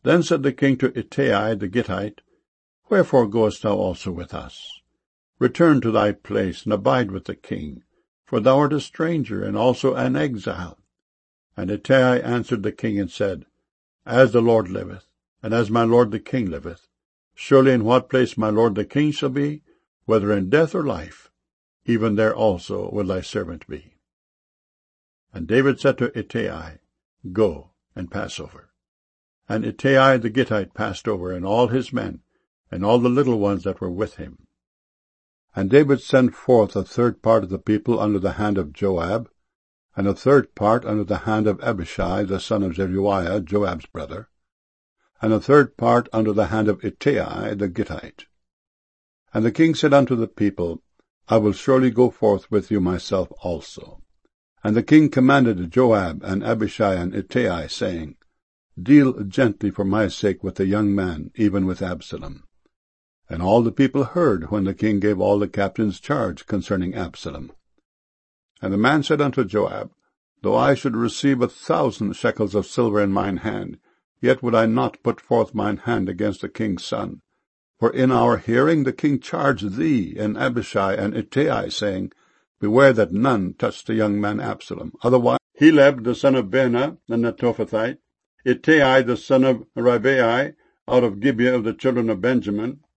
Then said the king to Ittai the Gittite, Wherefore goest thou also with us? Return to thy place, and abide with the king, for thou art a stranger, and also an exile. And Ittai answered the king, and said, As the Lord liveth, and as my lord the king liveth, surely in what place my lord the king shall be, whether in death or life, even there also will thy servant be. And David said to Ittai, Go, and pass over. And Ittai the Gittite passed over, and all his men, and all the little ones that were with him. And David sent forth a third part of the people under the hand of Joab, and a third part under the hand of Abishai the son of Zeruiah, Joab's brother, and a third part under the hand of Ittai the Gittite. And the king said unto the people, I will surely go forth with you myself also. And the king commanded Joab and Abishai and Ittai, saying, Deal gently for my sake with the young man, even with Absalom. And all the people heard when the king gave all the captains charge concerning Absalom. And the man said unto Joab, Though I should receive 1,000 shekels of silver in mine hand, yet would I not put forth mine hand against the king's son. For in our hearing the king charged thee and Abishai and Ittai, saying, Beware that none touch the young man Absalom. Otherwise Heleb the son of Baanah the Netophathite, Ittai the son of Ribai, out of Gibeah of the children of Benjamin,